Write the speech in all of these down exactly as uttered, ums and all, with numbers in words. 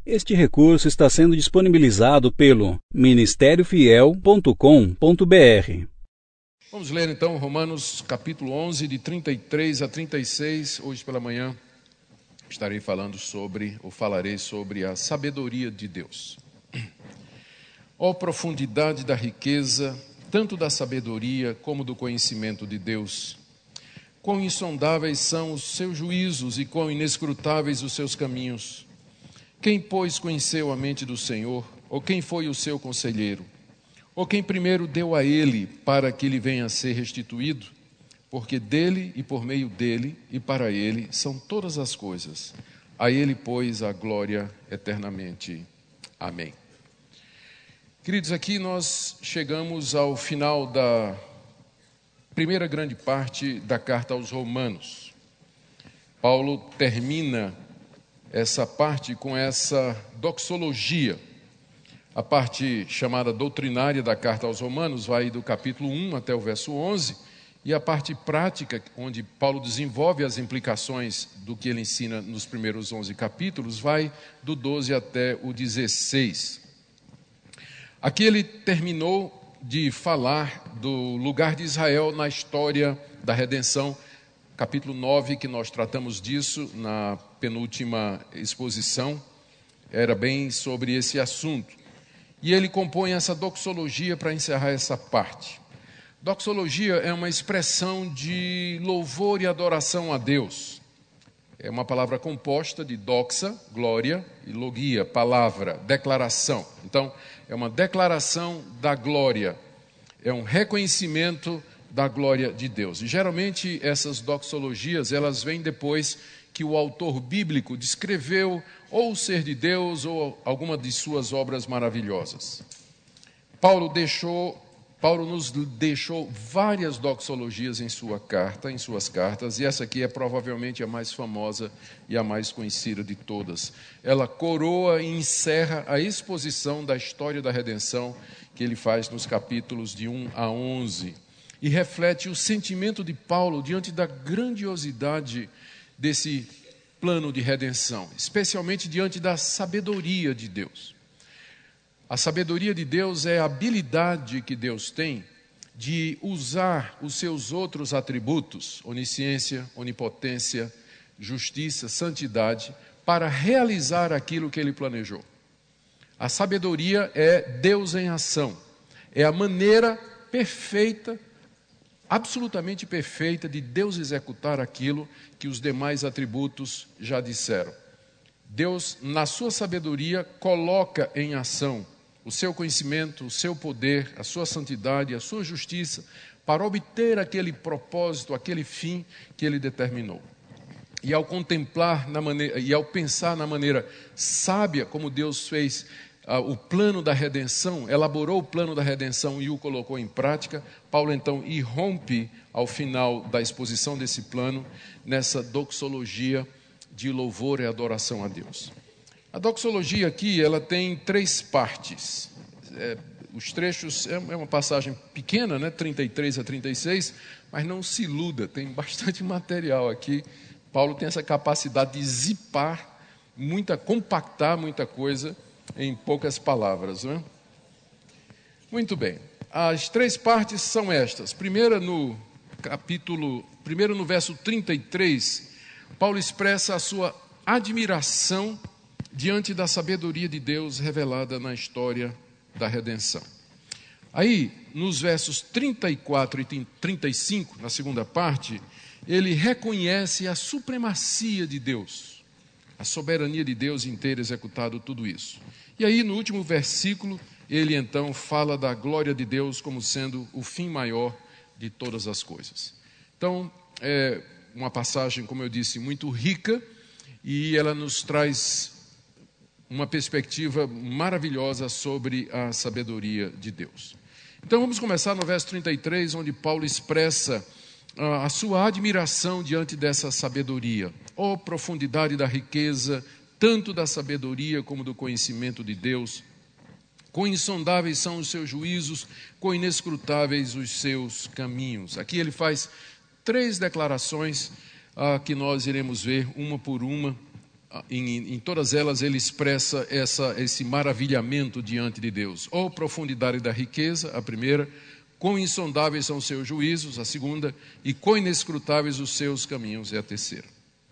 Este recurso está sendo disponibilizado pelo ministério fiel ponto com ponto br. Vamos ler então Romanos capítulo onze, de trinta e três a trinta e seis. Hoje pela manhã estarei falando sobre, ou falarei sobre a sabedoria de Deus. Ó profundidade da riqueza, tanto da sabedoria como do conhecimento de Deus. Quão insondáveis são os seus juízos e quão inescrutáveis os seus caminhos. Quem, pois, conheceu a mente do Senhor? Ou quem foi o seu conselheiro? Ou quem primeiro deu a ele para que lhe venha a ser restituído? Porque dele e por meio dele e para ele são todas as coisas. A ele, pois, a glória eternamente. Amém. Queridos, aqui nós chegamos ao final da primeira grande parte da carta aos Romanos. Paulo termina essa parte com essa doxologia. A parte chamada doutrinária da carta aos Romanos vai do capítulo um até o verso onze, e a parte prática, onde Paulo desenvolve as implicações do que ele ensina nos primeiros onze capítulos, vai do doze até o dezesseis. Aqui ele terminou de falar do lugar de Israel na história da redenção, capítulo nove, que nós tratamos disso na penúltima exposição, era bem sobre esse assunto. E ele compõe essa doxologia para encerrar essa parte. Doxologia é uma expressão de louvor e adoração a Deus. É uma palavra composta de doxa, glória, e logia, palavra, declaração. Então, é uma declaração da glória, é um reconhecimento da glória de Deus. E geralmente essas doxologias, elas vêm depois que o autor bíblico descreveu ou o ser de Deus ou alguma de suas obras maravilhosas. Paulo deixou, Paulo nos deixou várias doxologias em sua carta, em suas cartas, e essa aqui é provavelmente a mais famosa e a mais conhecida de todas. Ela coroa e encerra a exposição da história da redenção que ele faz nos capítulos de um a onze. E reflete o sentimento de Paulo diante da grandiosidade desse plano de redenção, especialmente diante da sabedoria de Deus. A sabedoria de Deus é a habilidade que Deus tem de usar os seus outros atributos, onisciência, onipotência, justiça, santidade, para realizar aquilo que ele planejou. A sabedoria é Deus em ação, é a maneira perfeita, absolutamente perfeita de Deus executar aquilo que os demais atributos já disseram. Deus, na sua sabedoria, coloca em ação o seu conhecimento, o seu poder, a sua santidade, a sua justiça, para obter aquele propósito, aquele fim que ele determinou. E ao contemplar na maneira, e ao pensar na maneira sábia como Deus fez Uh, o plano da redenção, elaborou o plano da redenção e o colocou em prática, Paulo então irrompe ao final da exposição desse plano, nessa doxologia de louvor e adoração a Deus. A doxologia aqui, ela tem três partes. É, os trechos, é, é uma passagem pequena, né, trinta e três a trinta e seis, mas não se iluda, tem bastante material aqui. Paulo tem essa capacidade de zipar, muita, compactar muita coisa em poucas palavras, né? Muito bem. As três partes são estas. Primeira no capítulo, primeiro no verso trinta e três, Paulo expressa a sua admiração diante da sabedoria de Deus revelada na história da redenção. Aí, nos versos trinta e quatro e trinta e cinco, na segunda parte, ele reconhece a supremacia de Deus, a soberania de Deus em ter executado tudo isso. E aí, no último versículo, ele então fala da glória de Deus como sendo o fim maior de todas as coisas. Então, é uma passagem, como eu disse, muito rica, e ela nos traz uma perspectiva maravilhosa sobre a sabedoria de Deus. Então, vamos começar no verso trinta e três, onde Paulo expressa a sua admiração diante dessa sabedoria. Ó profundidade da riqueza, tanto da sabedoria como do conhecimento de Deus. Quão insondáveis são os seus juízos, quão inescrutáveis os seus caminhos. Aqui ele faz três declarações ah, que nós iremos ver uma por uma em, em todas elas ele expressa essa, esse maravilhamento diante de Deus. Ó profundidade da riqueza, a primeira, quão insondáveis são os seus juízos, a segunda, e quão inescrutáveis os seus caminhos, é a terceira.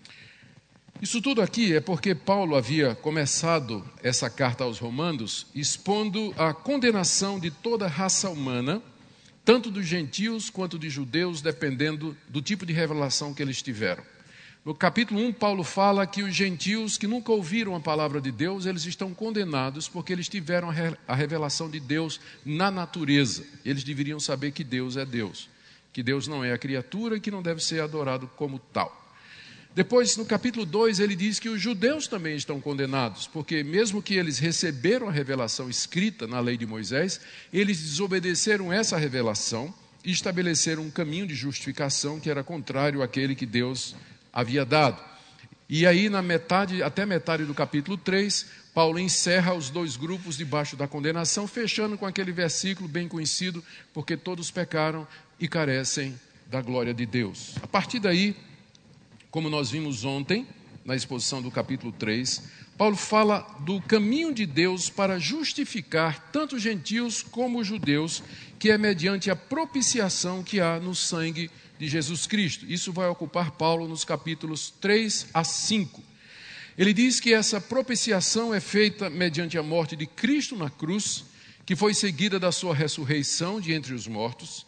Isso tudo aqui é porque Paulo havia começado essa carta aos Romanos expondo a condenação de toda a raça humana, tanto dos gentios quanto de judeus, dependendo do tipo de revelação que eles tiveram. No capítulo um, Paulo fala que os gentios que nunca ouviram a palavra de Deus, eles estão condenados porque eles tiveram a revelação de Deus na natureza. Eles deveriam saber que Deus é Deus, que Deus não é a criatura e que não deve ser adorado como tal. Depois, no capítulo dois, ele diz que os judeus também estão condenados, porque mesmo que eles receberam a revelação escrita na lei de Moisés, eles desobedeceram essa revelação e estabeleceram um caminho de justificação que era contrário àquele que Deus havia dado. E aí, na metade, até metade do capítulo três, Paulo encerra os dois grupos debaixo da condenação, fechando com aquele versículo bem conhecido, porque todos pecaram e carecem da glória de Deus. A partir daí, como nós vimos ontem, na exposição do capítulo três, Paulo fala do caminho de Deus para justificar tanto os gentios como os judeus, que é mediante a propiciação que há no sangue de Jesus Cristo. Isso vai ocupar Paulo nos capítulos três a cinco. Ele diz que essa propiciação é feita mediante a morte de Cristo na cruz, que foi seguida da sua ressurreição de entre os mortos,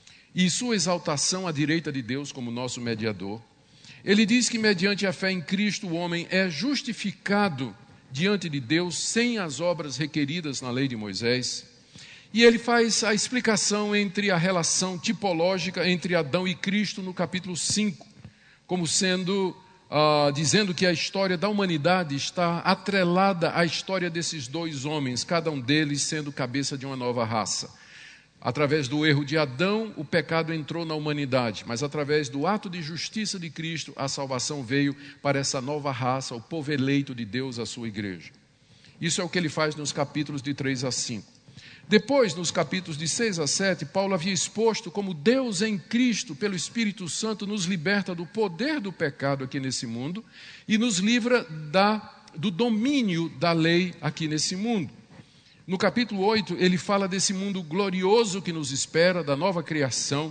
e sua exaltação à direita de Deus como nosso mediador. Ele diz que mediante a fé em Cristo o homem é justificado diante de Deus sem as obras requeridas na lei de Moisés. E ele faz a explicação entre a relação tipológica entre Adão e Cristo no capítulo cinco, como sendo, uh, dizendo que a história da humanidade está atrelada à história desses dois homens, cada um deles sendo cabeça de uma nova raça. Através do erro de Adão, o pecado entrou na humanidade, mas através do ato de justiça de Cristo, a salvação veio para essa nova raça, o povo eleito de Deus, a sua igreja. Isso é o que ele faz nos capítulos de três a cinco. Depois, nos capítulos de seis a sete, Paulo havia exposto como Deus em Cristo, pelo Espírito Santo, nos liberta do poder do pecado aqui nesse mundo e nos livra da, do domínio da lei aqui nesse mundo. No capítulo oito, ele fala desse mundo glorioso que nos espera, da nova criação,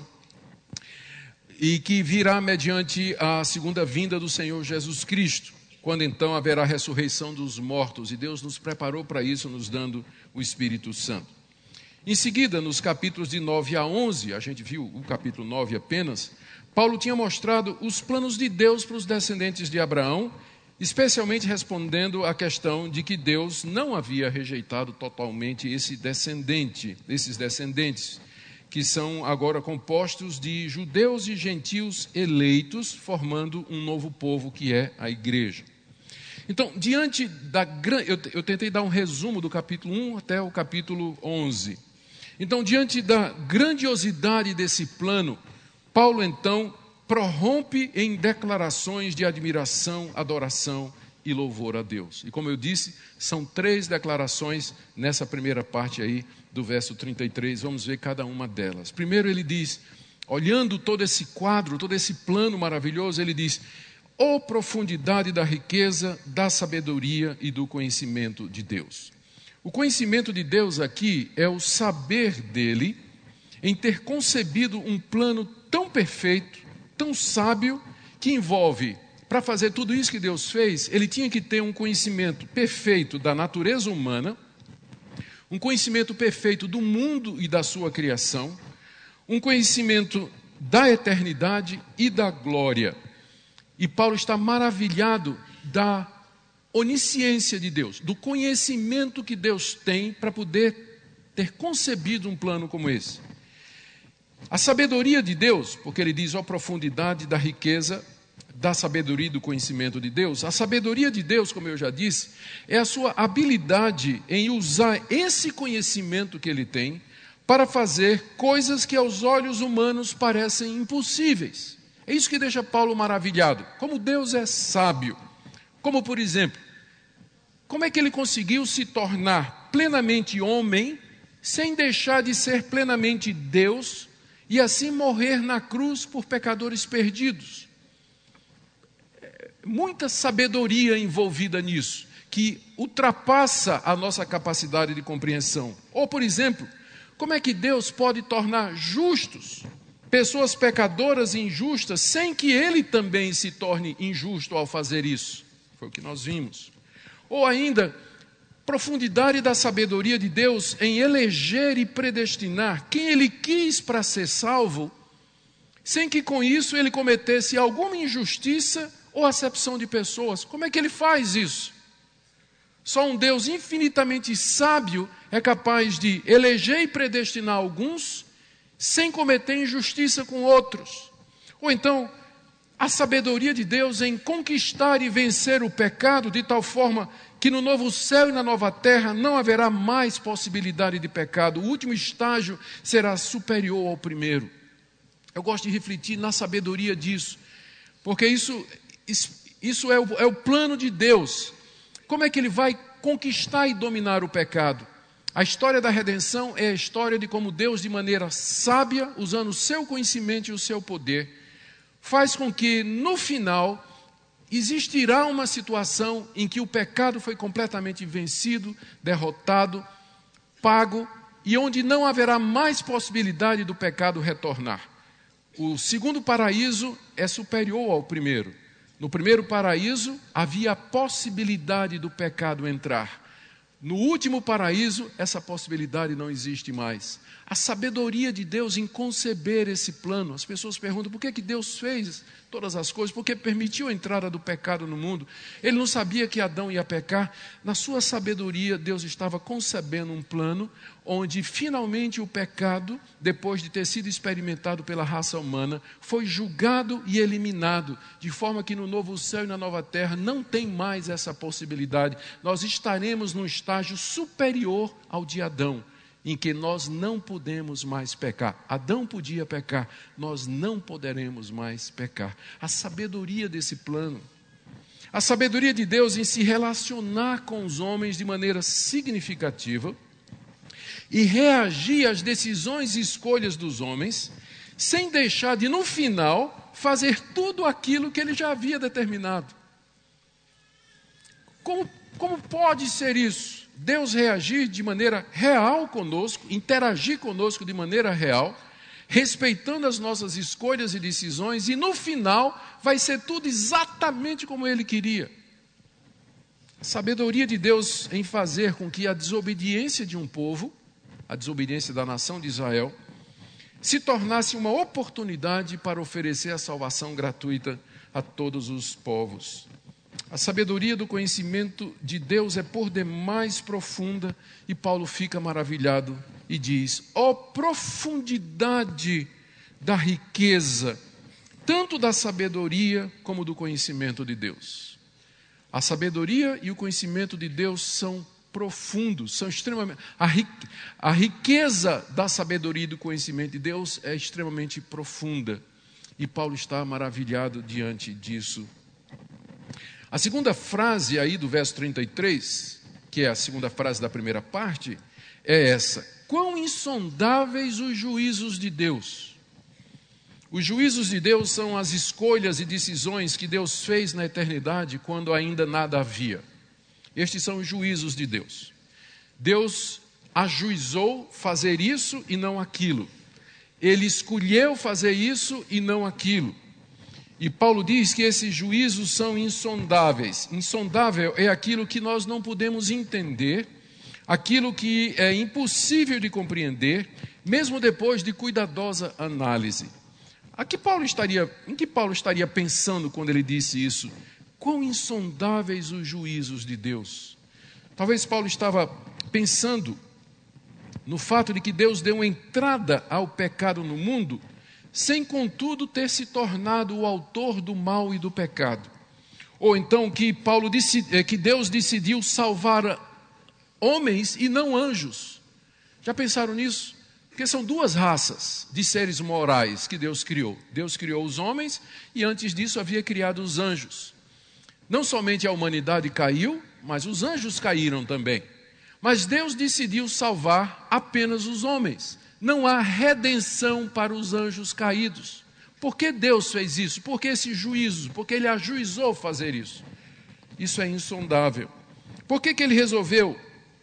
e que virá mediante a segunda vinda do Senhor Jesus Cristo, quando então haverá a ressurreição dos mortos, e Deus nos preparou para isso, nos dando o Espírito Santo. Em seguida, nos capítulos de nove a onze, a gente viu o capítulo nove apenas, Paulo tinha mostrado os planos de Deus para os descendentes de Abraão, especialmente respondendo à questão de que Deus não havia rejeitado totalmente esse descendente, esses descendentes, que são agora compostos de judeus e gentios eleitos, formando um novo povo que é a igreja. Então, diante da grande... Eu, eu tentei dar um resumo do capítulo um até o capítulo onze. Então, diante da grandiosidade desse plano, Paulo, então, prorrompe em declarações de admiração, adoração e louvor a Deus. E como eu disse, são três declarações nessa primeira parte aí do verso trinta e três. Vamos ver cada uma delas. Primeiro ele diz, olhando todo esse quadro, todo esse plano maravilhoso, ele diz: ó profundidade da riqueza, da sabedoria e do conhecimento de Deus. O conhecimento de Deus aqui é o saber dele em ter concebido um plano tão perfeito, tão sábio, que envolve, para fazer tudo isso que Deus fez, ele tinha que ter um conhecimento perfeito da natureza humana, um conhecimento perfeito do mundo e da sua criação, um conhecimento da eternidade e da glória. E Paulo está maravilhado da onisciência de Deus, do conhecimento que Deus tem para poder ter concebido um plano como esse. A sabedoria de Deus, porque ele diz, ó profundidade da riqueza, da sabedoria e do conhecimento de Deus. A sabedoria de Deus, como eu já disse, é a sua habilidade em usar esse conhecimento que ele tem para fazer coisas que aos olhos humanos parecem impossíveis. É isso que deixa Paulo maravilhado. Como Deus é sábio. Como, por exemplo, como é que ele conseguiu se tornar plenamente homem sem deixar de ser plenamente Deus e assim morrer na cruz por pecadores perdidos? muita sabedoria envolvida nisso, que ultrapassa a nossa capacidade de compreensão. Ou, por exemplo, como é que Deus pode tornar justos pessoas pecadoras e injustas sem que Ele também se torne injusto ao fazer isso? Foi o que nós vimos. Ou ainda, profundidade da sabedoria de Deus em eleger e predestinar quem Ele quis para ser salvo, sem que com isso Ele cometesse alguma injustiça ou acepção de pessoas. Como é que Ele faz isso? Só um Deus infinitamente sábio é capaz de eleger e predestinar alguns sem cometer injustiça com outros. Ou então, a sabedoria de Deus em conquistar e vencer o pecado de tal forma que no novo céu e na nova terra não haverá mais possibilidade de pecado. O último estágio será superior ao primeiro. Eu gosto de refletir na sabedoria disso, porque isso, isso é, o, é o plano de Deus. Como é que Ele vai conquistar e dominar o pecado? A história da redenção é a história de como Deus, de maneira sábia, usando o seu conhecimento e o seu poder, faz com que, no final, existirá uma situação em que o pecado foi completamente vencido, derrotado, pago, e onde não haverá mais possibilidade do pecado retornar. O segundo paraíso é superior ao primeiro. No primeiro paraíso, havia a possibilidade do pecado entrar. No último paraíso, essa possibilidade não existe mais. A sabedoria de Deus em conceber esse plano. As pessoas perguntam por que que Deus fez todas as coisas, por que permitiu a entrada do pecado no mundo. Ele não sabia que Adão ia pecar. Na sua sabedoria, Deus estava concebendo um plano onde finalmente o pecado, depois de ter sido experimentado pela raça humana, foi julgado e eliminado, de forma que no novo céu e na nova terra não tem mais essa possibilidade. Nós estaremos num estágio superior ao de Adão, em que nós não podemos mais pecar. Adão podia pecar, nós não poderemos mais pecar. A sabedoria desse plano, a sabedoria de Deus em se relacionar com os homens de maneira significativa e reagir às decisões e escolhas dos homens, sem deixar de, no final, fazer tudo aquilo que Ele já havia determinado. Como, como pode ser isso? Deus reagir de maneira real conosco, interagir conosco de maneira real, respeitando as nossas escolhas e decisões, e no final vai ser tudo exatamente como Ele queria. A sabedoria de Deus em fazer com que a desobediência de um povo, a desobediência da nação de Israel, se tornasse uma oportunidade para oferecer a salvação gratuita a todos os povos. A sabedoria do conhecimento de Deus é por demais profunda, e Paulo fica maravilhado e diz: ó profundidade da riqueza, tanto da sabedoria como do conhecimento de Deus. A sabedoria e o conhecimento de Deus são profundos, são extremamente... A, ri... a riqueza da sabedoria e do conhecimento de Deus é extremamente profunda, e Paulo está maravilhado diante disso. A segunda frase aí do verso trinta e três, que é a segunda frase da primeira parte, é essa: quão insondáveis os juízos de Deus. Os juízos de Deus são as escolhas e decisões que Deus fez na eternidade quando ainda nada havia. Estes são os juízos de Deus. Deus ajuizou fazer isso e não aquilo. Ele escolheu fazer isso e não aquilo. E Paulo diz que esses juízos são insondáveis. Insondável é aquilo que nós não podemos entender, aquilo que é impossível de compreender, mesmo depois de cuidadosa análise. A que Paulo estaria, em que Paulo estaria pensando quando ele disse isso? Quão insondáveis os juízos de Deus. Talvez Paulo estava pensando no fato de que Deus deu entrada ao pecado no mundo, sem contudo ter se tornado o autor do mal e do pecado. Ou então que, Paulo disse, que Deus decidiu salvar homens e não anjos. Já pensaram nisso? Porque são duas raças de seres morais que Deus criou. Deus criou os homens e antes disso havia criado os anjos. Não somente a humanidade caiu, mas os anjos caíram também. Mas Deus decidiu salvar apenas os homens. Não há redenção para os anjos caídos. Por que Deus fez isso? Por que esse juízo? Por que Ele ajuizou fazer isso? Isso é insondável. Por que que Ele resolveu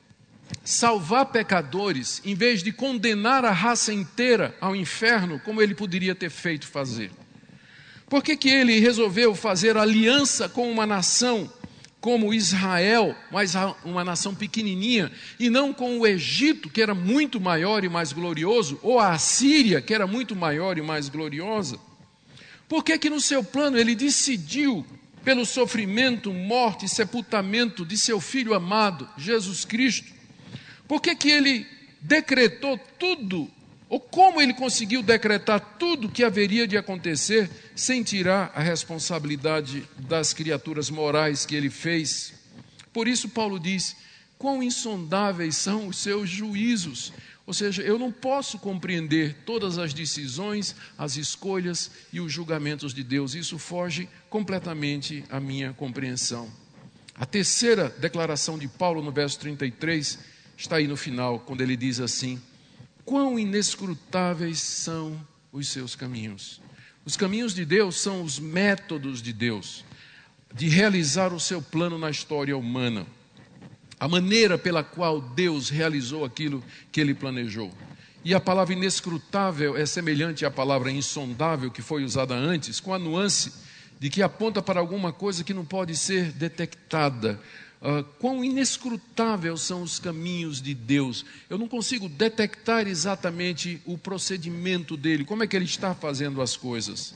salvar pecadores, em vez de condenar a raça inteira ao inferno, como Ele poderia ter feito fazer? Por que que Ele resolveu fazer aliança com uma nação como Israel, mas uma nação pequenininha, e não com o Egito, que era muito maior e mais glorioso, ou a Assíria, que era muito maior e mais gloriosa? Por que que no seu plano Ele decidiu pelo sofrimento, morte e sepultamento de seu Filho amado, Jesus Cristo? Por que que Ele decretou tudo, ou como Ele conseguiu decretar tudo que haveria de acontecer, sem tirar a responsabilidade das criaturas morais que Ele fez? Por isso Paulo diz, quão insondáveis são os seus juízos. Ou seja, eu não posso compreender todas as decisões, as escolhas e os julgamentos de Deus. Isso foge completamente à minha compreensão. A terceira declaração de Paulo no verso trinta e três está aí no final, quando ele diz assim, quão inescrutáveis são os seus caminhos. Os caminhos de Deus são os métodos de Deus de realizar o seu plano na história humana. A maneira pela qual Deus realizou aquilo que Ele planejou. E a palavra inescrutável é semelhante à palavra insondável que foi usada antes, com a nuance de que aponta para alguma coisa que não pode ser detectada. Uh, quão inescrutáveis são os caminhos de Deus. Eu não consigo detectar exatamente o procedimento dele, como é que Ele está fazendo as coisas.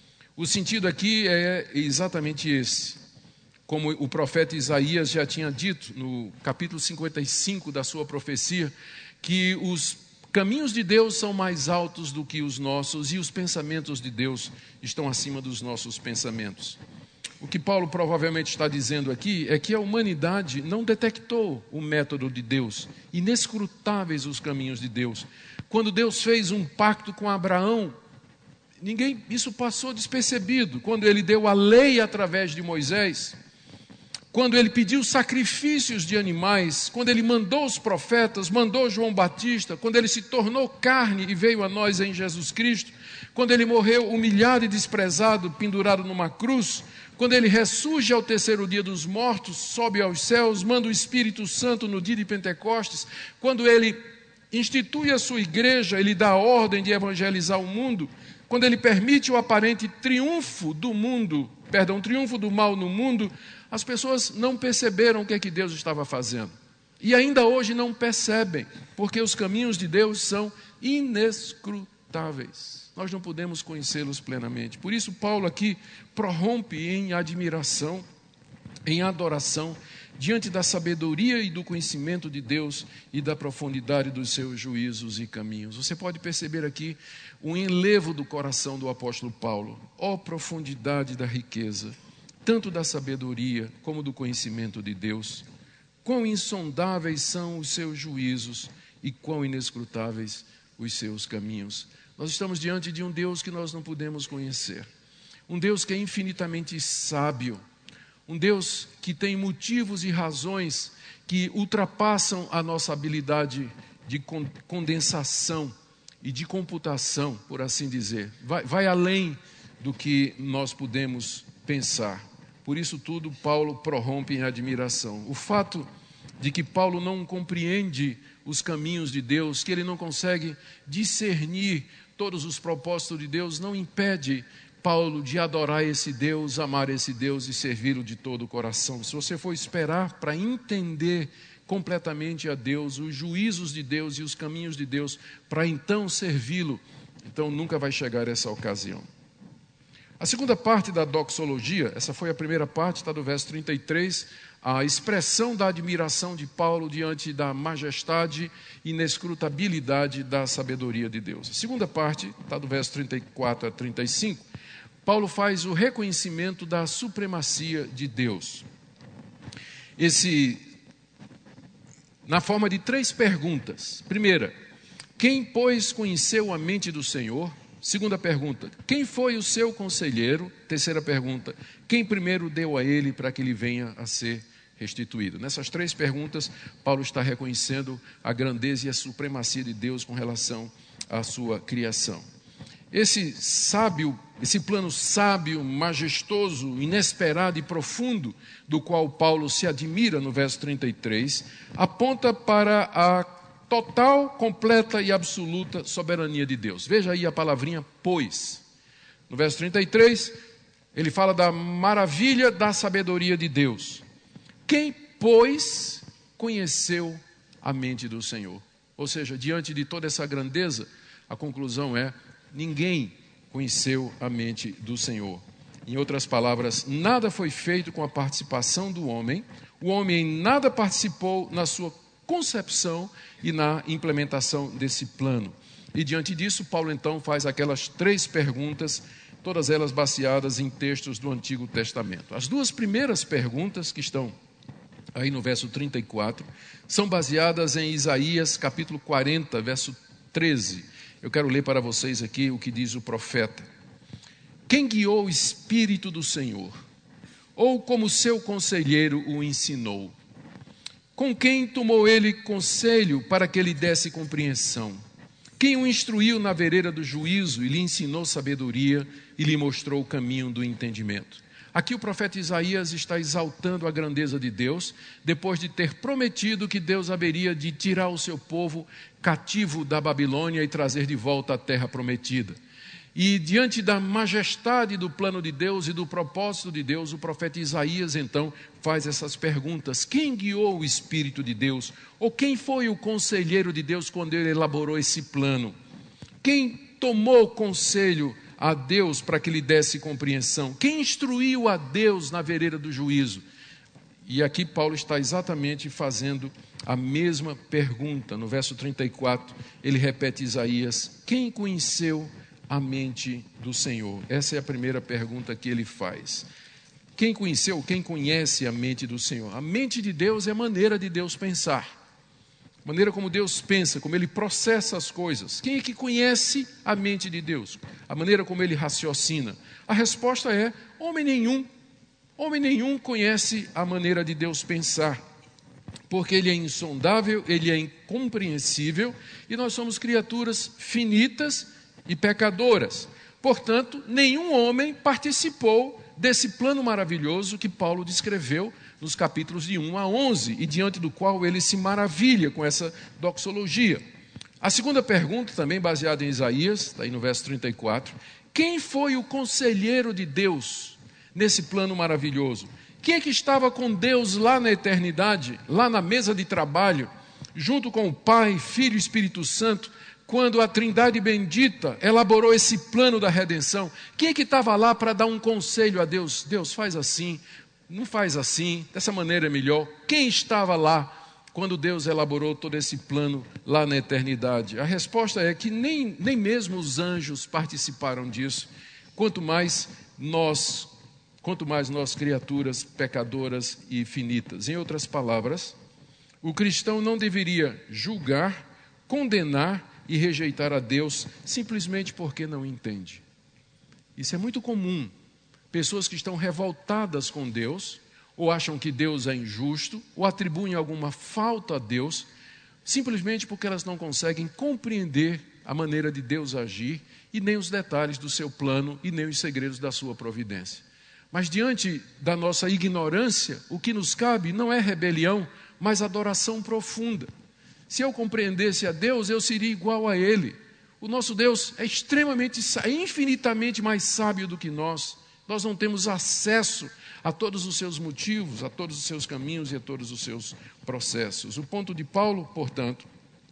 O sentido aqui é exatamente esse. Como o profeta Isaías já tinha dito no capítulo cinquenta e cinco da sua profecia, que os caminhos de Deus são mais altos do que os nossos e os pensamentos de Deus estão acima dos nossos pensamentos. O que Paulo provavelmente está dizendo aqui é que a humanidade não detectou o método de Deus, inescrutáveis os caminhos de Deus. Quando Deus fez um pacto com Abraão, ninguém, isso passou despercebido. Quando Ele deu a lei através de Moisés, quando Ele pediu sacrifícios de animais, quando Ele mandou os profetas, mandou João Batista, quando Ele se tornou carne e veio a nós em Jesus Cristo, quando Ele morreu humilhado e desprezado, pendurado numa cruz, quando Ele ressurge ao terceiro dia dos mortos, sobe aos céus, manda o Espírito Santo no dia de Pentecostes, quando Ele institui a sua igreja, Ele dá a ordem de evangelizar o mundo, quando Ele permite o aparente triunfo do mundo, perdão, triunfo do mal no mundo, as pessoas não perceberam o que é que Deus estava fazendo. E ainda hoje não percebem, porque os caminhos de Deus são inescrutáveis. Nós não podemos conhecê-los plenamente. Por isso Paulo aqui prorrompe em admiração, em adoração, diante da sabedoria e do conhecimento de Deus e da profundidade dos seus juízos e caminhos. Você pode perceber aqui o enlevo do coração do apóstolo Paulo. Ó profundidade da riqueza, tanto da sabedoria como do conhecimento de Deus. Quão insondáveis são os seus juízos e quão inescrutáveis os seus caminhos. Nós estamos diante de um Deus que nós não podemos conhecer. Um Deus que é infinitamente sábio. Um Deus que tem motivos e razões que ultrapassam a nossa habilidade de condensação e de computação, por assim dizer. Vai, vai além do que nós podemos pensar. Por isso tudo, Paulo prorrompe em admiração. O fato de que Paulo não compreende os caminhos de Deus, que ele não consegue discernir todos os propósitos de Deus, não impede Paulo de adorar esse Deus, amar esse Deus e servi-lo de todo o coração. Se você for esperar para entender completamente a Deus, os juízos de Deus e os caminhos de Deus, para então servi-lo, então nunca vai chegar essa ocasião. A segunda parte da doxologia, essa foi a primeira parte, está do verso trinta e três, a expressão da admiração de Paulo diante da majestade e inescrutabilidade da sabedoria de Deus. A segunda parte, está do verso trinta e quatro a trinta e cinco, Paulo faz o reconhecimento da supremacia de Deus. Esse, na forma de três perguntas. Primeira, quem, pois, conheceu a mente do Senhor? Segunda pergunta, quem foi o seu conselheiro? Terceira pergunta, quem primeiro deu a ele para que ele venha a ser restituído? Nessas três perguntas, Paulo está reconhecendo a grandeza e a supremacia de Deus com relação à sua criação. Esse sábio, esse plano sábio, majestoso, inesperado e profundo, do qual Paulo se admira no verso trinta e três, aponta para a total, completa e absoluta soberania de Deus. Veja aí a palavrinha pois. No verso trinta e três, ele fala da maravilha da sabedoria de Deus. Quem, pois, conheceu a mente do Senhor? Ou seja, diante de toda essa grandeza, a conclusão é: ninguém conheceu a mente do Senhor. Em outras palavras, nada foi feito com a participação do homem, o homem em nada participou na sua concepção e na implementação desse plano. E diante disso, Paulo então faz aquelas três perguntas, todas elas baseadas em textos do Antigo Testamento. As duas primeiras perguntas, que estão aí no verso trinta e quatro, são baseadas em Isaías capítulo quarenta, verso treze. Eu quero ler para vocês aqui o que diz o profeta. Quem guiou o Espírito do Senhor? Ou como seu conselheiro o ensinou? Com quem tomou ele conselho para que lhe desse compreensão? Quem o instruiu na vereda do juízo e lhe ensinou sabedoria e lhe mostrou o caminho do entendimento? Aqui o profeta Isaías está exaltando a grandeza de Deus, depois de ter prometido que Deus haveria de tirar o seu povo cativo da Babilônia e trazer de volta a terra prometida. E diante da majestade do plano de Deus e do propósito de Deus, o profeta Isaías então faz essas perguntas. Quem guiou o Espírito de Deus? Ou quem foi o conselheiro de Deus quando ele elaborou esse plano? Quem tomou conselho a Deus para que lhe desse compreensão? Quem instruiu a Deus na vereda do juízo? E aqui Paulo está exatamente fazendo a mesma pergunta. No verso trinta e quatro, ele repete Isaías: quem conheceu a mente do Senhor? Essa é a primeira pergunta que ele faz. Quem conheceu, quem conhece a mente do Senhor? A mente de Deus é a maneira de Deus pensar. A maneira como Deus pensa, como Ele processa as coisas. Quem é que conhece a mente de Deus? A maneira como Ele raciocina. A resposta é: homem nenhum. Homem nenhum conhece a maneira de Deus pensar. Porque Ele é insondável, Ele é incompreensível e nós somos criaturas finitas e pecadoras. Portanto, nenhum homem participou desse plano maravilhoso que Paulo descreveu nos capítulos de um a onze, e diante do qual ele se maravilha com essa doxologia. A segunda pergunta, também baseada em Isaías, está aí no verso trinta e quatro, quem foi o conselheiro de Deus nesse plano maravilhoso? Quem é que estava com Deus lá na eternidade, lá na mesa de trabalho, junto com o Pai, Filho e Espírito Santo, quando a Trindade bendita elaborou esse plano da redenção? Quem é que estava lá para dar um conselho a Deus? Deus, faz assim, não faz assim, dessa maneira é melhor. Quem estava lá quando Deus elaborou todo esse plano lá na eternidade? A resposta é que nem, nem mesmo os anjos participaram disso, quanto mais nós, quanto mais nós criaturas pecadoras e finitas. Em outras palavras, o cristão não deveria julgar, condenar e rejeitar a Deus simplesmente porque não entende. Isso é muito comum. Pessoas que estão revoltadas com Deus, ou acham que Deus é injusto, ou atribuem alguma falta a Deus, simplesmente porque elas não conseguem compreender a maneira de Deus agir, e nem os detalhes do seu plano, e nem os segredos da sua providência. Mas diante da nossa ignorância, o que nos cabe não é rebelião, mas adoração profunda. Se eu compreendesse a Deus, eu seria igual a Ele. O nosso Deus é extremamente, é infinitamente mais sábio do que nós. Nós não temos acesso a todos os seus motivos, a todos os seus caminhos e a todos os seus processos. O ponto de Paulo, portanto,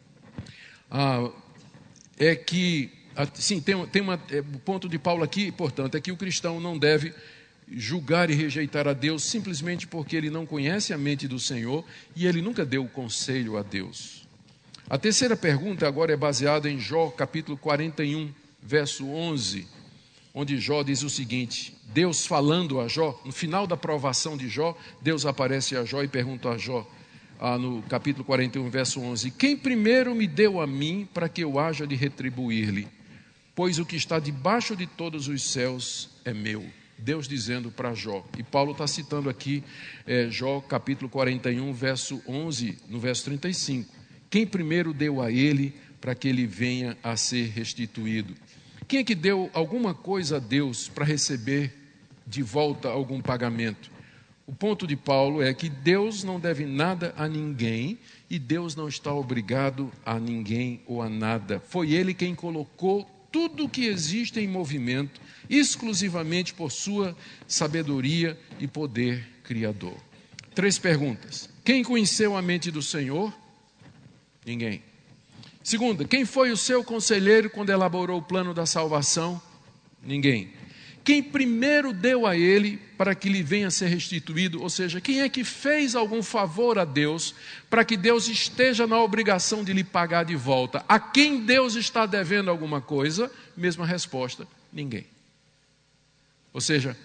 ah, é que, sim, tem, tem uma, é, o ponto de Paulo aqui, portanto, é que o cristão não deve julgar e rejeitar a Deus simplesmente porque ele não conhece a mente do Senhor e ele nunca deu conselho a Deus. A terceira pergunta agora é baseada em Jó, capítulo quarenta e um, verso onze, onde Jó diz o seguinte: Deus falando a Jó, no final da provação de Jó, Deus aparece a Jó e pergunta a Jó, ah, no capítulo quarenta e um, verso onze, quem primeiro me deu a mim para que eu haja de retribuir-lhe? Pois o que está debaixo de todos os céus é meu. Deus dizendo para Jó. E Paulo está citando aqui é, Jó capítulo quarenta e um, verso onze, no verso trinta e cinco. Quem primeiro deu a ele para que ele venha a ser restituído? Quem é que deu alguma coisa a Deus para receber de volta algum pagamento? O ponto de Paulo é que Deus não deve nada a ninguém e Deus não está obrigado a ninguém ou a nada. Foi Ele quem colocou tudo o que existe em movimento, exclusivamente por sua sabedoria e poder criador. Três perguntas. Quem conheceu a mente do Senhor? Ninguém. Segunda, quem foi o seu conselheiro quando elaborou o plano da salvação? Ninguém. Quem primeiro deu a ele para que lhe venha a ser restituído? Ou seja, quem é que fez algum favor a Deus para que Deus esteja na obrigação de lhe pagar de volta? A quem Deus está devendo alguma coisa? Mesma resposta, ninguém. Ou seja,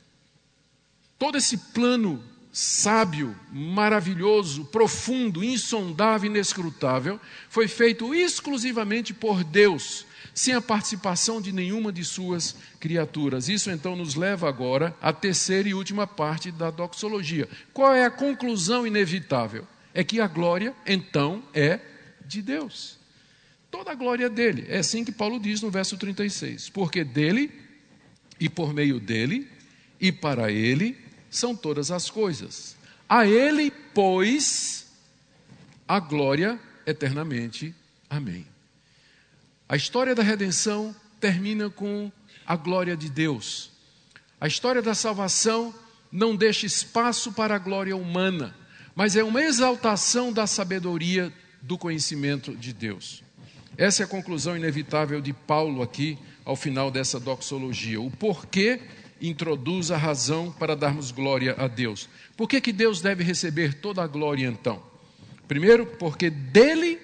todo esse plano sábio, maravilhoso, profundo, insondável, inescrutável, foi feito exclusivamente por Deus, sem a participação de nenhuma de suas criaturas. Isso então nos leva agora à terceira e última parte da doxologia. Qual é a conclusão inevitável? É que a glória, então, é de Deus. Toda a glória é dele. É assim que Paulo diz no verso trinta e seis. Porque dele, e por meio dele, e para ele, são todas as coisas. A ele, pois, a glória eternamente. Amém. A história da redenção termina com a glória de Deus. A história da salvação não deixa espaço para a glória humana, mas é uma exaltação da sabedoria do conhecimento de Deus. Essa é a conclusão inevitável de Paulo aqui, ao final dessa doxologia. O porquê introduz a razão para darmos glória a Deus. Por que que Deus deve receber toda a glória então? Primeiro, porque dele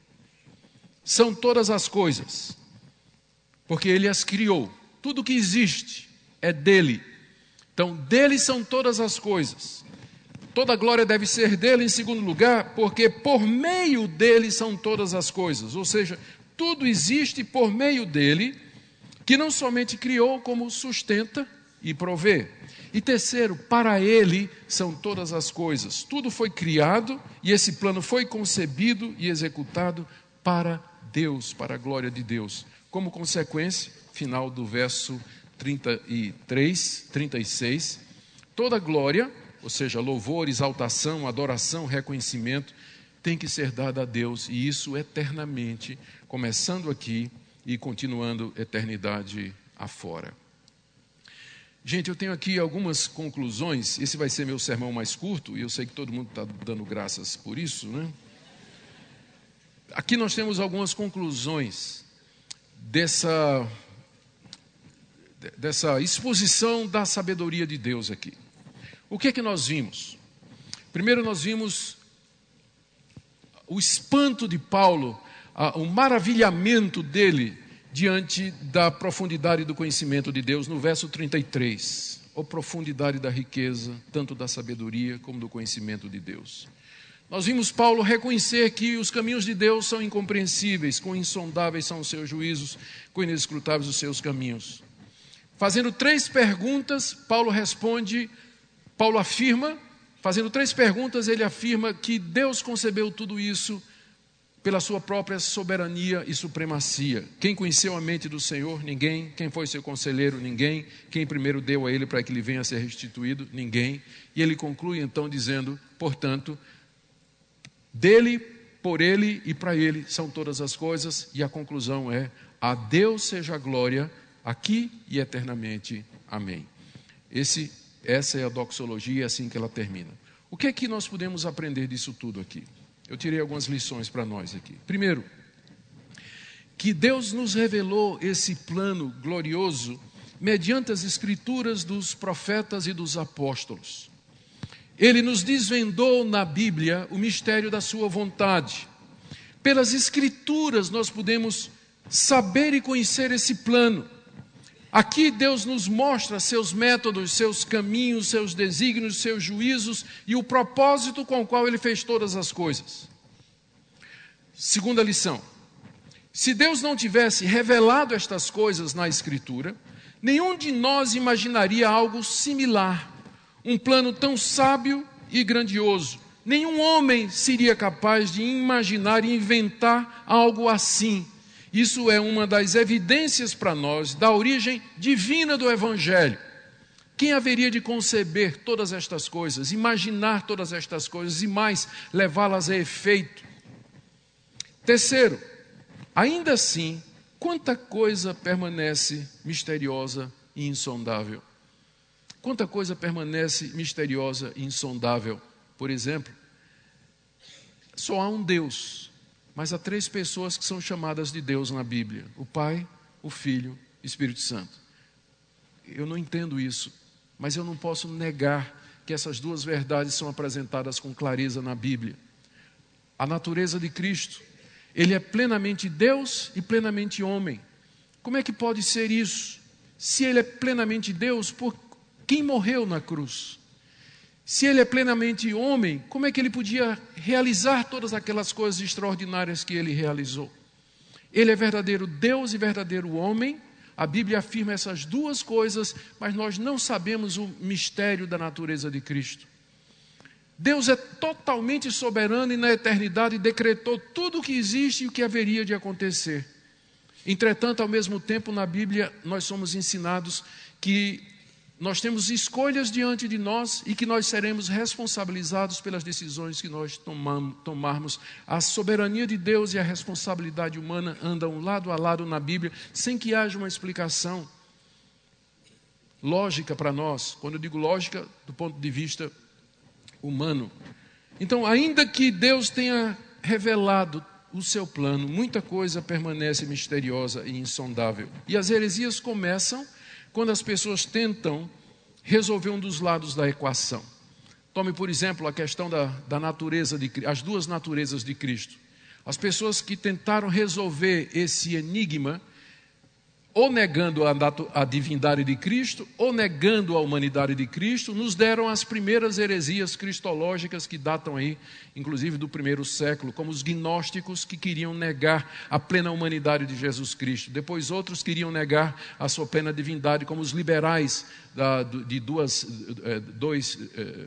são todas as coisas, porque Ele as criou. Tudo que existe é dele. Então, dele são todas as coisas. Toda a glória deve ser dele, em segundo lugar, porque por meio dele são todas as coisas. Ou seja, tudo existe por meio dele, que não somente criou, como sustenta e provê. E terceiro, para ele são todas as coisas. Tudo foi criado e esse plano foi concebido e executado para Deus, para a glória de Deus. Como consequência, final do verso trinta e três, trinta e seis, toda glória, ou seja, louvor, exaltação, adoração, reconhecimento, tem que ser dada a Deus, e isso eternamente, começando aqui e continuando eternidade afora. Gente, eu tenho aqui algumas conclusões. Esse vai ser meu sermão mais curto, e eu sei que todo mundo está dando graças por isso, né? Aqui nós temos algumas conclusões dessa, dessa exposição da sabedoria de Deus aqui. O que é que nós vimos? Primeiro nós vimos o espanto de Paulo, o maravilhamento dele diante da profundidade do conhecimento de Deus, no verso trinta e três. A profundidade da riqueza, tanto da sabedoria como do conhecimento de Deus. Nós vimos Paulo reconhecer que os caminhos de Deus são incompreensíveis, quão insondáveis são os seus juízos, quão inescrutáveis os seus caminhos. Fazendo três perguntas, Paulo responde, Paulo afirma, fazendo três perguntas, ele afirma que Deus concebeu tudo isso pela sua própria soberania e supremacia. Quem conheceu a mente do Senhor? Ninguém. Quem foi seu conselheiro? Ninguém. Quem primeiro deu a ele para que ele venha a ser restituído? Ninguém. E ele conclui então dizendo, portanto, dele, por ele e para ele são todas as coisas, e a conclusão é, a Deus seja a glória, aqui e eternamente. Amém. Esse, essa é a doxologia, é assim que ela termina. O que é que nós podemos aprender disso tudo aqui? Eu tirei algumas lições para nós aqui. Primeiro, que Deus nos revelou esse plano glorioso mediante as escrituras dos profetas e dos apóstolos. Ele nos desvendou na Bíblia o mistério da sua vontade. Pelas escrituras nós podemos saber e conhecer esse plano. Aqui Deus nos mostra seus métodos, seus caminhos, seus desígnios, seus juízos e o propósito com o qual Ele fez todas as coisas. Segunda lição. Se Deus não tivesse revelado estas coisas na Escritura, nenhum de nós imaginaria algo similar, um plano tão sábio e grandioso. Nenhum homem seria capaz de imaginar e inventar algo assim. Isso é uma das evidências para nós da origem divina do Evangelho. Quem haveria de conceber todas estas coisas, imaginar todas estas coisas e mais levá-las a efeito? Terceiro, ainda assim, quanta coisa permanece misteriosa e insondável. Quanta coisa permanece misteriosa e insondável. Por exemplo, só há um Deus, mas há três pessoas que são chamadas de Deus na Bíblia: o Pai, o Filho e o Espírito Santo. Eu não entendo isso, mas eu não posso negar que essas duas verdades são apresentadas com clareza na Bíblia. A natureza de Cristo, Ele é plenamente Deus e plenamente homem. Como é que pode ser isso? Se Ele é plenamente Deus, por quem morreu na cruz? Se Ele é plenamente homem, como é que Ele podia realizar todas aquelas coisas extraordinárias que Ele realizou? Ele é verdadeiro Deus e verdadeiro homem. A Bíblia afirma essas duas coisas, mas nós não sabemos o mistério da natureza de Cristo. Deus é totalmente soberano e na eternidade decretou tudo o que existe e o que haveria de acontecer. Entretanto, ao mesmo tempo, na Bíblia, nós somos ensinados que nós temos escolhas diante de nós e que nós seremos responsabilizados pelas decisões que nós tomamos, tomarmos. A soberania de Deus e a responsabilidade humana andam lado a lado na Bíblia, sem que haja uma explicação lógica para nós. Quando eu digo lógica, do ponto de vista humano. Então, ainda que Deus tenha revelado o seu plano, muita coisa permanece misteriosa e insondável. E as heresias começam quando as pessoas tentam resolver um dos lados da equação. Tome, por exemplo, a questão da, da natureza de as duas naturezas de Cristo. As pessoas que tentaram resolver esse enigma, ou negando a, a divindade de Cristo, ou negando a humanidade de Cristo, nos deram as primeiras heresias cristológicas que datam aí, inclusive do primeiro século, como os gnósticos que queriam negar a plena humanidade de Jesus Cristo. Depois outros queriam negar a sua plena divindade, como os liberais da, de, duas, dois,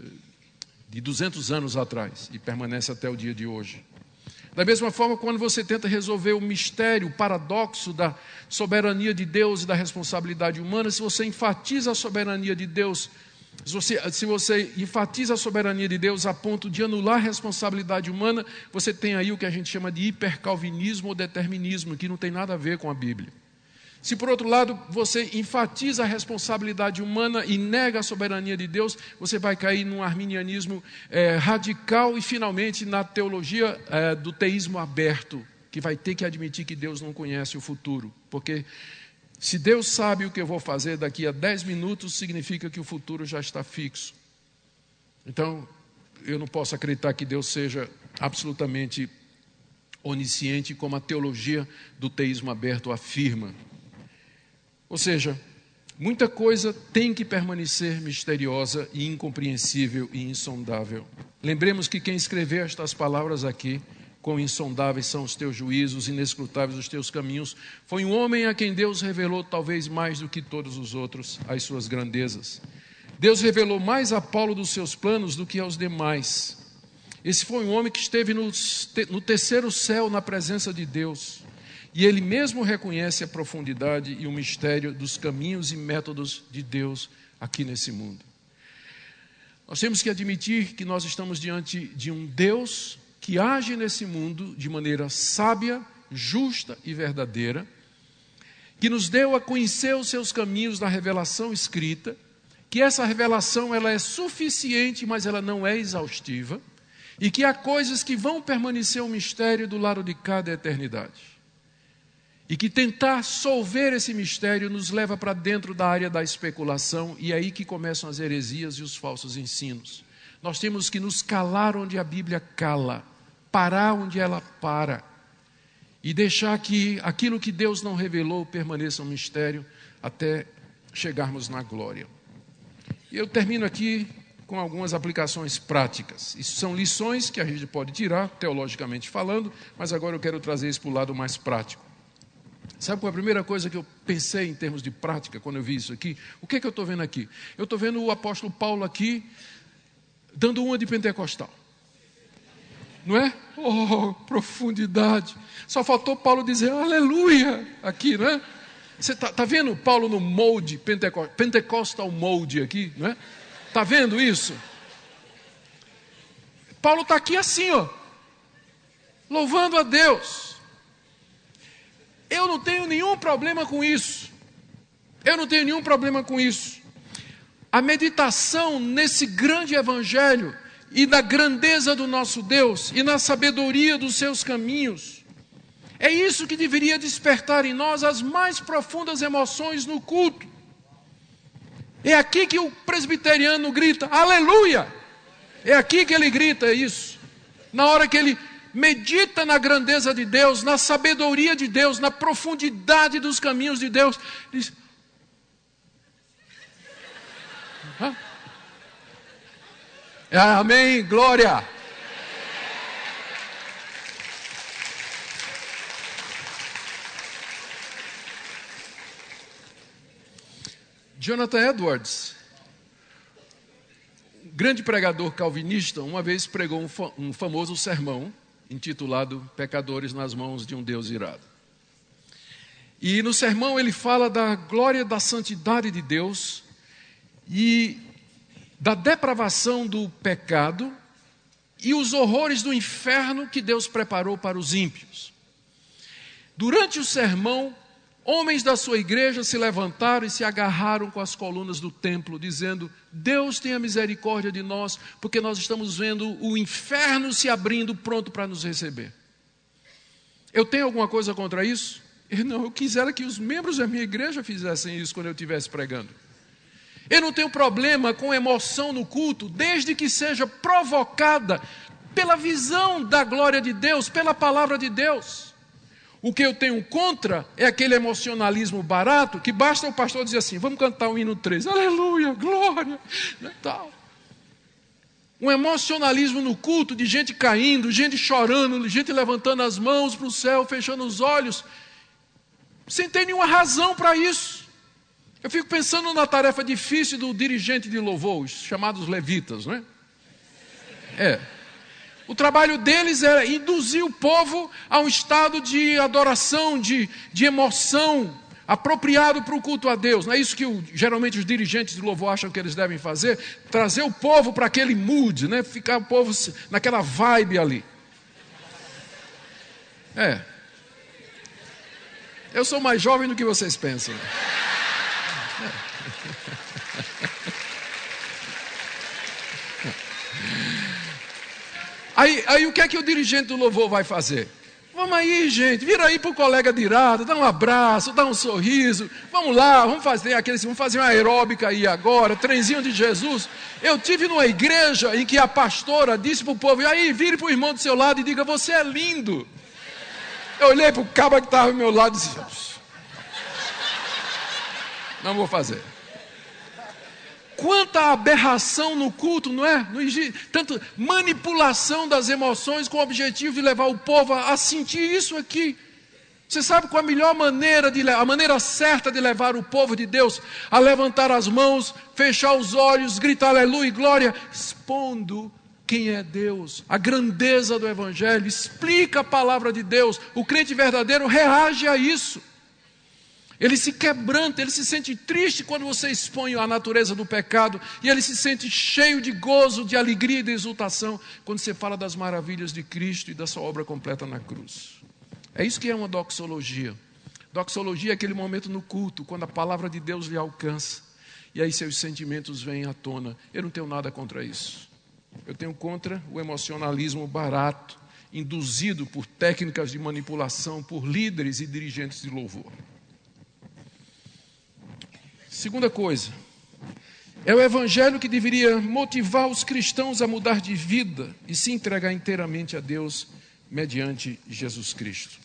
de duzentos anos atrás, e permanece até o dia de hoje. Da mesma forma, quando você tenta resolver o mistério, o paradoxo da soberania de Deus e da responsabilidade humana, se você enfatiza a soberania de Deus, se você, se você enfatiza a soberania de Deus a ponto de anular a responsabilidade humana, você tem aí o que a gente chama de hipercalvinismo ou determinismo, que não tem nada a ver com a Bíblia. Se, por outro lado, você enfatiza a responsabilidade humana e nega a soberania de Deus, você vai cair num arminianismo é, radical e, finalmente, na teologia é, do teísmo aberto, que vai ter que admitir que Deus não conhece o futuro. Porque se Deus sabe o que eu vou fazer daqui a dez minutos, significa que o futuro já está fixo. Então, eu não posso acreditar que Deus seja absolutamente onisciente, como a teologia do teísmo aberto afirma. Ou seja, muita coisa tem que permanecer misteriosa e incompreensível e insondável. Lembremos que quem escreveu estas palavras aqui, quão insondáveis são os teus juízos, inescrutáveis os teus caminhos, foi um homem a quem Deus revelou talvez mais do que todos os outros as suas grandezas. Deus revelou mais a Paulo dos seus planos do que aos demais. Esse foi um homem que esteve no, no terceiro céu na presença de Deus. E ele mesmo reconhece a profundidade e o mistério dos caminhos e métodos de Deus aqui nesse mundo. Nós temos que admitir que nós estamos diante de um Deus que age nesse mundo de maneira sábia, justa e verdadeira, que nos deu a conhecer os seus caminhos na revelação escrita, que essa revelação ela é suficiente, mas ela não é exaustiva, e que há coisas que vão permanecer um mistério do lado de cada eternidade. E que tentar solver esse mistério nos leva para dentro da área da especulação, e é aí que começam as heresias e os falsos ensinos. Nós temos que nos calar onde a Bíblia cala, parar onde ela para, e deixar que aquilo que Deus não revelou permaneça um mistério até chegarmos na glória. E eu termino aqui com algumas aplicações práticas. Isso são lições que a gente pode tirar, teologicamente falando, mas agora eu quero trazer isso para o lado mais prático. Sabe qual é a primeira coisa que eu pensei em termos de prática quando eu vi isso aqui? O que é que eu estou vendo aqui? Eu estou vendo o apóstolo Paulo aqui dando uma de pentecostal. não é? Oh, profundidade. Só faltou Paulo dizer aleluia aqui, não é? Você está tá vendo Paulo no molde, Pentecost, Pentecostal molde aqui, não é? Está vendo isso? Paulo está aqui assim, ó, louvando a Deus. Eu não tenho nenhum problema com isso. Eu não tenho nenhum problema com isso. A meditação nesse grande evangelho e na grandeza do nosso Deus e na sabedoria dos seus caminhos, é isso que deveria despertar em nós as mais profundas emoções no culto. É aqui que o presbiteriano grita, aleluia! É aqui que ele grita isso. Na hora que ele medita na grandeza de Deus, na sabedoria de Deus, na profundidade dos caminhos de Deus, diz, Hã? Amém, glória. Jonathan Edwards, grande pregador calvinista, uma vez pregou um, fa- um famoso sermão intitulado Pecadores nas mãos de um Deus irado. E no sermão ele fala da glória da santidade de Deus e da depravação do pecado e os horrores do inferno que Deus preparou para os ímpios. Durante o sermão, homens da sua igreja se levantaram e se agarraram com as colunas do templo, dizendo, Deus tenha misericórdia de nós, porque nós estamos vendo o inferno se abrindo pronto para nos receber. Eu tenho alguma coisa contra isso? Eu não, eu quisera que os membros da minha igreja fizessem isso quando eu estivesse pregando. Eu não tenho problema com emoção no culto, desde que seja provocada pela visão da glória de Deus, pela palavra de Deus. O que eu tenho contra é aquele emocionalismo barato, que basta o pastor dizer assim, vamos cantar o hino três, aleluia, glória, né, tal. Um emocionalismo no culto de gente caindo, gente chorando, gente levantando as mãos para o céu, fechando os olhos, sem ter nenhuma razão para isso. Eu fico pensando na tarefa difícil do dirigente de louvor, os chamados levitas, não é? É. O trabalho deles era induzir o povo a um estado de adoração, de, de emoção, apropriado para o culto a Deus. Não é isso que o, geralmente os dirigentes de louvor acham que eles devem fazer? Trazer o povo para aquele mood, né? Ficar o povo naquela vibe ali. É. Eu sou mais jovem do que vocês pensam. É. Aí, aí o que é que o dirigente do louvor vai fazer? Vamos aí, gente, vira aí para o colega de irado, dá um abraço, dá um sorriso, vamos lá, vamos fazer aqueles, vamos fazer uma aeróbica aí agora, trenzinho de Jesus. Eu tive numa igreja em que a pastora disse para o povo, e aí, vire para o irmão do seu lado e diga, você é lindo. Eu olhei para o cabo que estava ao meu lado e disse, não vou fazer. Quanta aberração no culto, não é? Não existe tanto manipulação das emoções com o objetivo de levar o povo a, a sentir isso aqui. Você sabe qual a melhor maneira, de, a maneira certa de levar o povo de Deus a levantar as mãos, fechar os olhos, gritar aleluia e glória, expondo quem é Deus, a grandeza do Evangelho, explica a palavra de Deus. O crente verdadeiro reage a isso. Ele se quebranta, ele se sente triste quando você expõe a natureza do pecado, e ele se sente cheio de gozo, de alegria e de exultação quando você fala das maravilhas de Cristo e da sua obra completa na cruz. É isso que é uma doxologia. Doxologia é aquele momento no culto, quando a palavra de Deus lhe alcança, e aí seus sentimentos vêm à tona. Eu não tenho nada contra isso. Eu tenho contra o emocionalismo barato, induzido por técnicas de manipulação, por líderes e dirigentes de louvor. Segunda coisa, é o evangelho que deveria motivar os cristãos a mudar de vida e se entregar inteiramente a Deus mediante Jesus Cristo.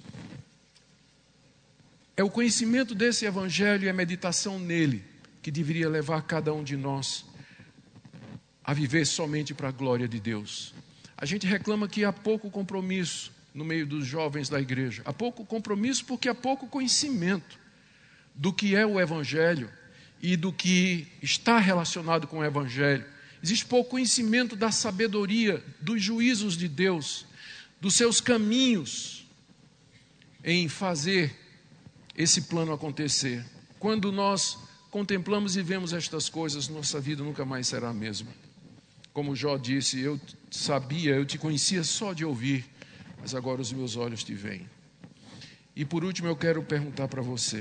É o conhecimento desse evangelho e a meditação nele que deveria levar cada um de nós a viver somente para a glória de Deus. A gente reclama que há pouco compromisso no meio dos jovens da igreja. Há pouco compromisso porque há pouco conhecimento do que é o Evangelho e do que está relacionado com o Evangelho Existe pouco conhecimento da sabedoria, dos juízos de Deus, dos seus caminhos em fazer esse plano acontecer. Quando nós contemplamos e vemos estas coisas, nossa vida nunca mais será a mesma. Como Jó disse, eu sabia, eu te conhecia só de ouvir, mas agora os meus olhos te veem. E por último eu quero perguntar para você,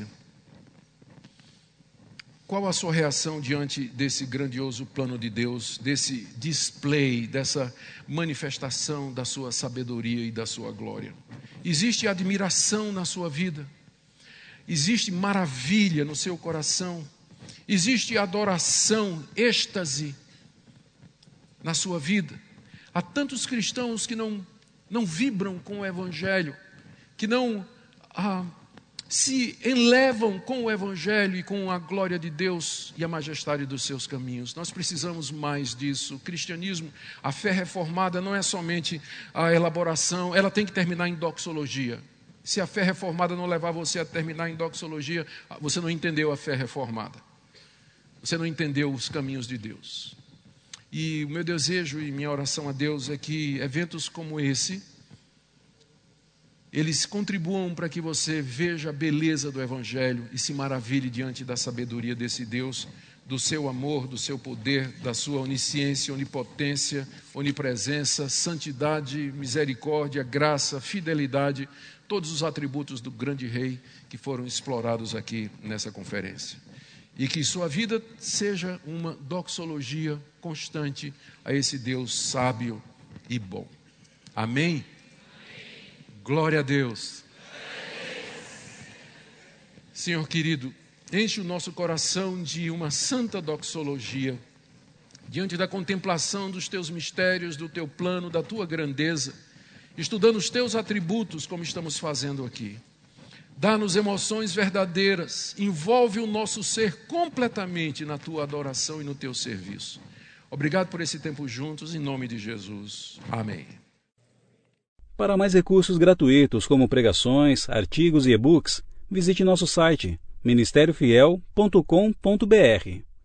qual a sua reação diante desse grandioso plano de Deus, desse display, dessa manifestação da sua sabedoria e da sua glória? Existe admiração na sua vida? Existe maravilha no seu coração? Existe adoração, êxtase na sua vida? Há tantos cristãos que não, não vibram com o Evangelho, que não ah, se enlevam com o Evangelho e com a glória de Deus e a majestade dos seus caminhos. Nós precisamos mais disso. O cristianismo, a fé reformada não é somente a elaboração, ela tem que terminar em doxologia. Se a fé reformada não levar você a terminar em doxologia, você não entendeu a fé reformada. Você não entendeu os caminhos de Deus. E o meu desejo e minha oração a Deus é que eventos como esse, eles contribuam para que você veja a beleza do Evangelho e se maravilhe diante da sabedoria desse Deus, do seu amor, do seu poder, da sua onisciência, onipotência, onipresença, santidade, misericórdia, graça, fidelidade, todos os atributos do grande Rei que foram explorados aqui nessa conferência. E que sua vida seja uma doxologia constante a esse Deus sábio e bom. Amém? Glória a Deus. Senhor querido, enche o nosso coração de uma santa doxologia, diante da contemplação dos teus mistérios, do teu plano, da tua grandeza, estudando os teus atributos, como estamos fazendo aqui. Dá-nos emoções verdadeiras, envolve o nosso ser completamente na tua adoração e no teu serviço. Obrigado por esse tempo juntos, em nome de Jesus. Amém. Para mais recursos gratuitos como pregações, artigos e e-books, visite nosso site ministério fiel ponto com ponto br.